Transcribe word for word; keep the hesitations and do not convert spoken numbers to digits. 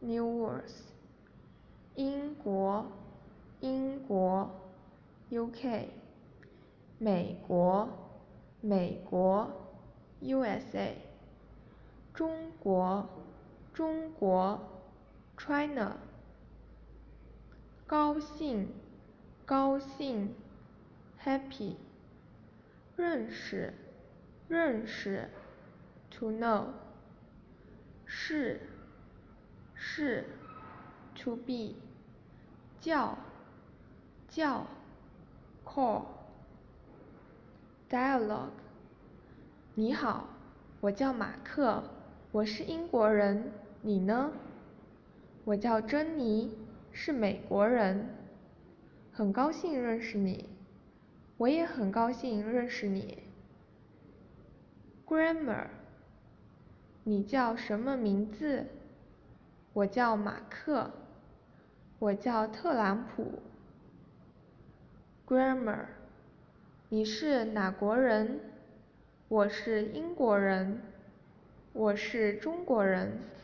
New words. 英国，英国 U K。美国，美国 U S A。中国，中国 China。高兴，高兴 Happy。认识，认识 To know。是，是 To be。叫，叫 Call。Dialogue。你好，我叫马克，我是英国人，你呢？我叫珍妮，是美国人。很高兴认识你，我也很高兴认识你。Grammar。你叫什么名字？我叫马克，我叫特朗普。Grammar。你是哪国人？我是英国人，我是中国人。